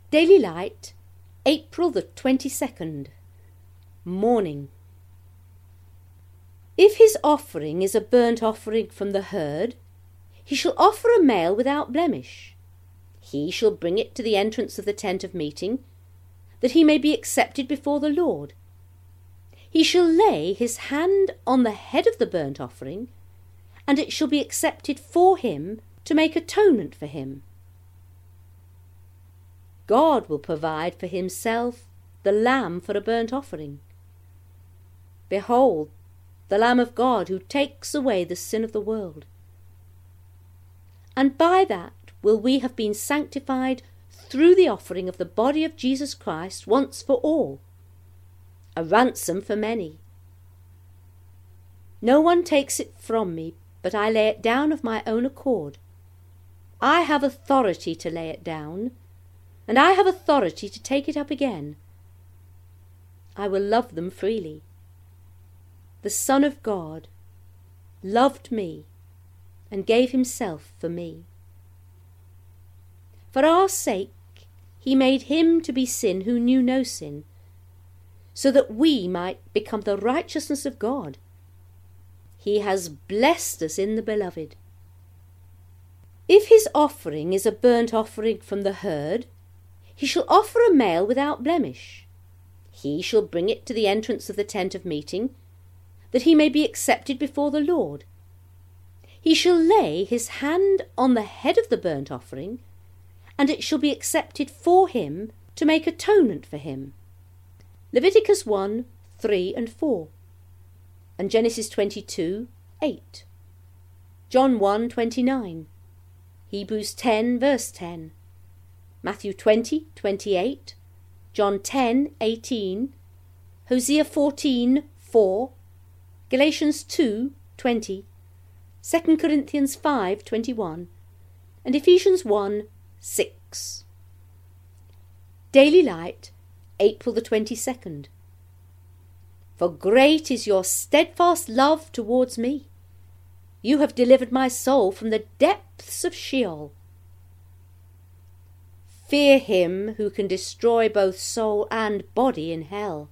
Daily Light, April the 22nd. Morning. If his offering is a burnt offering from the herd, he shall offer a male without blemish. He shall bring it to the entrance of the tent of meeting, that he may be accepted before the Lord. He shall lay his hand on the head of the burnt offering, and it shall be accepted for him to make atonement for him. God will provide for himself the lamb for a burnt offering. Behold, the Lamb of God who takes away the sin of the world. And by that will we have been sanctified through the offering of the body of Jesus Christ once for all, a ransom for many. No one takes it from me, but I lay it down of my own accord. I have authority to lay it down, and I have authority to take it up again. I will love them freely. The Son of God loved me and gave himself for me. For our sake he made him to be sin who knew no sin, so that we might become the righteousness of God. He has blessed us in the Beloved. If his offering is a burnt offering from the herd, he shall offer a male without blemish. He shall bring it to the entrance of the tent of meeting, that he may be accepted before the Lord. He shall lay his hand on the head of the burnt offering, and it shall be accepted for him to make atonement for him. Leviticus 1, 3 and 4, and Genesis 22, 8, John 1, 29, Hebrews 10, verse 10, Matthew 20, 28, John 10, 18, Hosea 14, 4, Galatians 2, 20, 2 Corinthians 5, 21, and Ephesians 1, 6. Daily Light, April the 22nd. For great is your steadfast love towards me. You have delivered my soul from the depths of Sheol. Fear him who can destroy both soul and body in hell.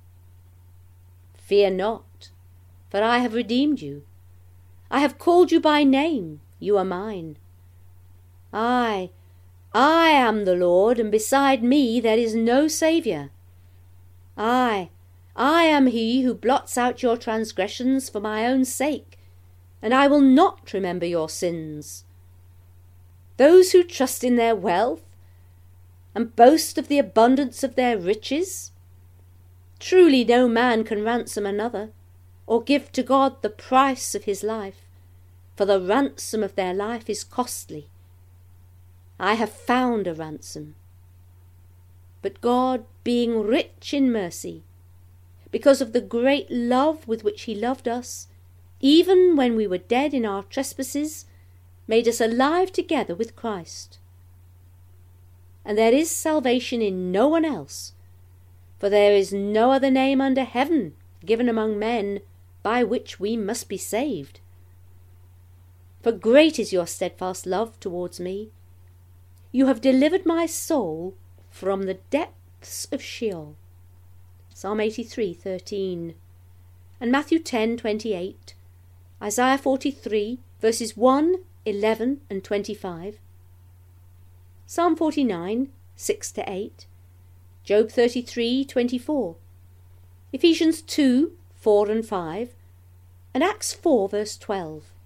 Fear not, for I have redeemed you. I have called you by name, you are mine. I am the Lord, and beside me there is no Saviour. I am he who blots out your transgressions for my own sake, and I will not remember your sins. Those who trust in their wealth, and boast of the abundance of their riches, truly no man can ransom another, or give to God the price of his life, for the ransom of their life is costly. I have found a ransom. But God, being rich in mercy, because of the great love with which he loved us, even when we were dead in our trespasses, made us alive together with Christ. And there is salvation in no one else, for there is no other name under heaven given among men by which we must be saved. For great is your steadfast love towards me. You have delivered my soul from the depths of Sheol. Psalm 83:13, and Matthew 10:28, Isaiah 43 verses 1, 11 and 25, Psalm 49 6-8, Job 33:24, Ephesians 2 4 and 5, and Acts 4 verse 12.